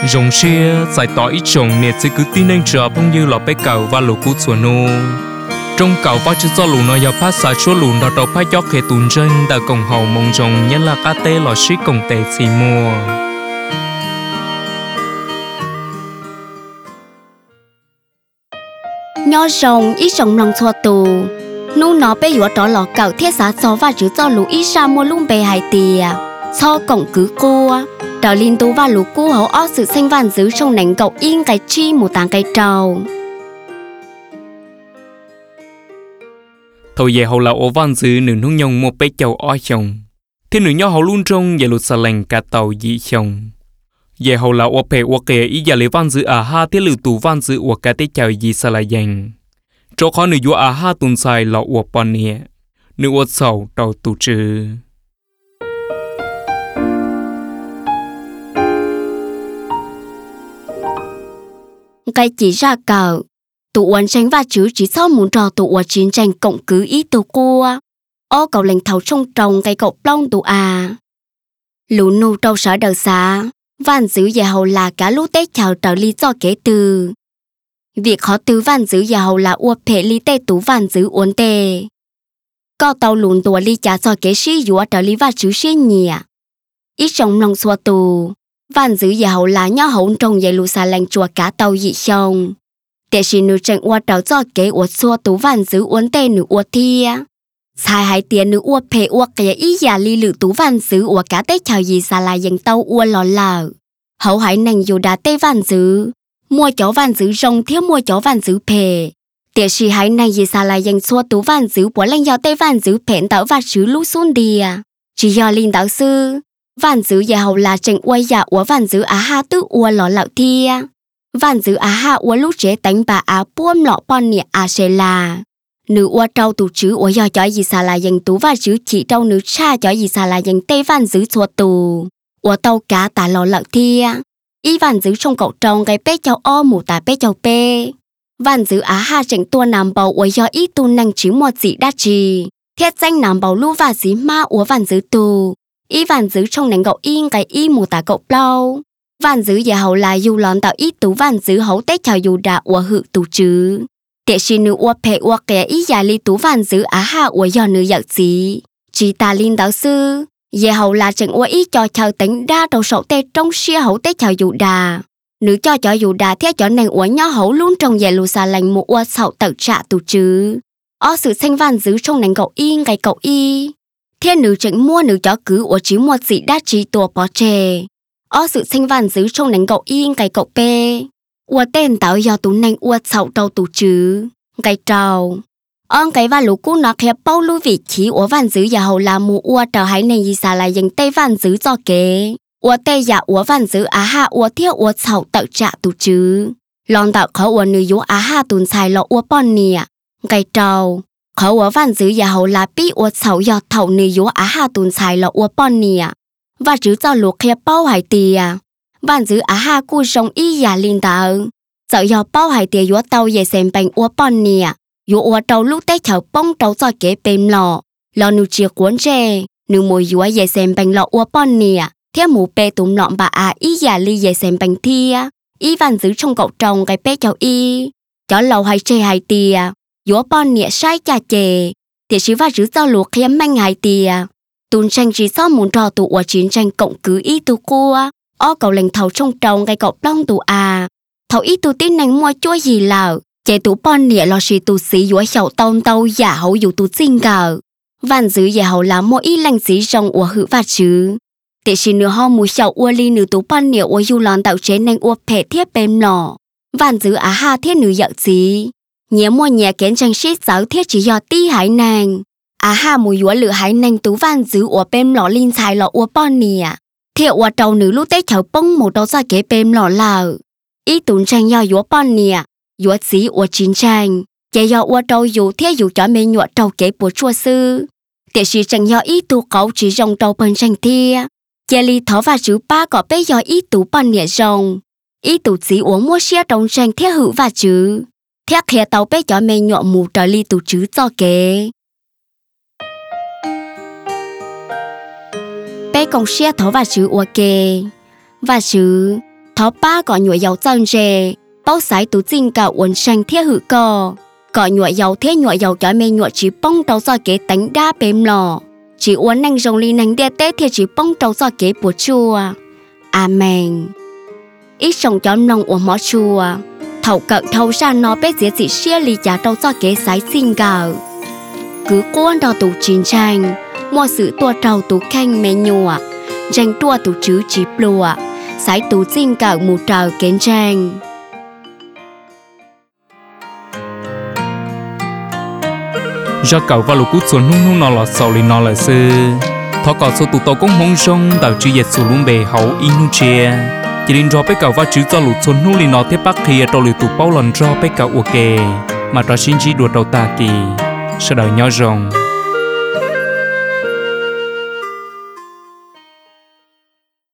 rồng xe giải tỏa ít trồng nè chỉ cứ tin anh chờ phong như lọ bé cầu và lũ cú chuột nô trong cầu và chỉ do lũ nó giờ phát xả chúa lũ đó đầu phát gió khề tùn chân đã cùng hậu mong rồng nhất là cá tê lọ xí cùng tê xì mua nho rồng ít rồng lòng chua tù nu nó bé yếu đó lọ cầu thiết xã cho và chỉ do lũ ít ra mua lung bề hải tìa cho cổng cứ cua đào linh tú và lũ cua hậu ó sự xanh vàng giữ trong nảnh cậu yên cái chi một tàng cái trầu thôi về hậu là ô văn giữ nửa nông nhông một bé chầu ó chồng thế nửa nhau hậu luôn trong về lụt xà lành cả tàu dị chồng về hậu là ô phe ô kề ý giờ lấy văn giữ à ha thế lử tù văn giữ ô cả tế chào dị xà lại dành cho khó nửa vua à ha tuần sai lọ ô pon nè nửa ô sầu tàu tù trừ cái chỉ ra cờ tụ uốn tranh và chứ chỉ sau muốn trò tụ uốn chiến tranh cộng cứ ý tụ cua ô cậu lệnh thầu trong trồng cái cậu plong tụ à lũ nô trâu sở đầu xá van giữ về hậu là cả lũ tết chào trở lý do kế từ việc khó tư van giữ về hậu là uốn phê lý tê tụ van giữ uốn tê có tàu lùn tụ lý trả cho kế sĩ dũa trở lý và chứ sĩ nhẹ ít trong lòng xua tù van giữ về hậu là nhỏ hậu trong về lũ xà lành chùa cả tàu dị sông để chỉ nữ trận uốn trở cho kế uốn xua tụ van giữ uốn tê nữ uốn thia sai hai tiền nữ uốn phê uốn cái ý giả lý lử tụ van giữ uốn cả tết chào gì xà là dành tàu uốn lò lờ hậu hải nành dù đã tê van giữ mua chó van giữ rong thiếu mua chó van giữ phê để chỉ hải nành gì xà là dành xua tụ van giữ uốn lên giao tê van giữ phèn tàu và chữ lũ xuống đi chỉ do linh đạo sư van giữ về hậu là trận uốn giả uốn van giữ á ha tứ uốn lò lạo thia van giữ á ha uốn lũ trẻ đánh bà á buông lọ pon nè á sẽ là nữ uốn trâu tụ chữ uốn do chó gì xà là dành tụ và chữ chỉ trâu nữ cha chó gì xà là dành tê van giữ xua tù uốn tàu cá tả lò lạo thia ý van giữ trong cậu trồng cái bé cháu o mù tả bé cháu pe van giữ á ha trận tua nằm bầu uốn do ý tu năng chữ một gì đa trì thiết danh nằm bầu lũ và dí ma uốn van giữ tù ý van giữ trong nền cậu yên cái y mù tả cậu plau van giữ về hậu là dù lòn tạo ít tú van giữ hậu tết chào dù đã uốn hự tù chứ để xin nữ uốn phê uốn kẻ ý giả li tú van giữ á ha uốn do nữ giặc gì chỉ ta linh đạo sư về hậu là trận uốn ý cho chào tính đa đầu sậu tê trong xia hậu tết chào dù đà nữ cho dù đà thiết cho nền uốn nhỏ hậu luôn trong về lù xà lành một uốn sậu tự trả tù chứ ó sự xanh van giữ trong nền cậu yên cái cậu y thiên nữ trận mua nữ chó cứ uốn chỉ một gì đa trí tua bó chè ó sự xanh van giữ trong nền cậu yên cái cậu pe uốn tên tạo do tú nền uốn sậu trâu tù chứ cái trâu on cái va lũ cú nó khép bao lũ vị trí uốn van giữ giờ hậu là mù uốn trở hay nền gì xà là dành tây van giữ cho kế uốn tây giả uốn van giữ á ha uốn thiếu uốn sậu tự trả tù chứ lon tạo khó uốn nữ yếu á ha tùn xài lọ uốn pon nè cái trâu khó uốn van giữ giờ hậu là pi uốn sậu do thầu nữ yếu á ha tùn xài lọ uốn pon nè và chứ cho lũ khép bao hải tìa van giữ á ha cu rong y giả linh tạo sợ do bao hải tìa yếu tàu về xem bánh uốn pon nè yếu uốn trâu lúc tết chào bông trâu cho kế bềm lọ nữ chia cuốn tre nữ mùi yếu về xem bánh lọ uốn pon nè theo mù bê tụm lọn bà à ý giả ly về xem bánh thia ý van giữ trong cậu trồng cái bé cháu y chó lầu hay chê hay tìa yếu pon nè sai chà chè thì chỉ va giữ cho lúa khiếm manh hay tìa tùn tranh chỉ do muốn trò tụ ở chiến tranh cộng cứ ý tu cua ó cậu lệnh thầu trong trồng cái cậu long tụ à thầu ý tu tin nành mua chua gì lờ chế tụ pon nè lo xì tụ xí yếu sầu tàu giả hậu dù tụ xinh cờ van giữ giả hậu là mua ý lành xí rong ủa hữu và chứ để xin nửa ho mùi sầu ua ly nửa tú pon nè ua du lòn tạo chế nành ua phê thiết bềm lò van giữ á ha thiết nửa giặc gì nhớ mua nhà kén tranh shit giáo thiết chỉ do ti hải nàng á ha mùi yếu lửa hải nàng tú van giữ ua bềm lò linh xài lò ua pon nè thiệu ua trâu nửa lúc tết chào bông một đầu ra kế bềm lò lờ ý tụn tranh do yếu pon nè yếu xí ua chiến tranh chế do ua trâu yếu thiết yếu cho mê nhọ trâu kế bùa chua sư để chỉ tranh do ý tu cấu chỉ rong trâu bên tranh thia chế li thó và chữ ba có bé do ý tú pon nè rong ý tú chỉ uống mua xe trong tranh thiết hữu và chữ thiết khía tàu bé cho mê nhọ mù trở li tú chữ cho kế bé còn xe thó và chữ ok và chữ tháo ba có nhụy dầu chân rề bao sải tụ chính cả uốn xanh thiết hữu có nhụy dầu thế nhụy dầu cho mẹ nhụy chỉ bông đầu do kế đánh đa bếm lò chỉ uốn nành rồng li nành đe tết thì chỉ bông đầu do kế bùa chua amen ít sòng cho nông uốn mỏ chua thầu cận thầu ra nó bé dễ chỉ xia lì trả đầu do kế sải xin gạo cứ quan đầu tụ chiến tranh mua sự tua trầu tụ khanh mẹ nhụa tranh tua tụ chữ chỉ plua sải tụ chính cả mù trào kiến tranh do cậu và lục cút xuống nung nung nó lọt sầu lên nó là sư thọ cọ số tụ tàu cũng mong sông đào chữ dệt xuống luôn bề hậu inu chia chỉ đến cho bé cậu và chữ cho lục xuống nung lên nó tiếp bắc thì trâu lục tụ bao lần cho bé cậu ok mà trò xin chỉ đuổi đầu ta kỳ sau đó nhỏ rồng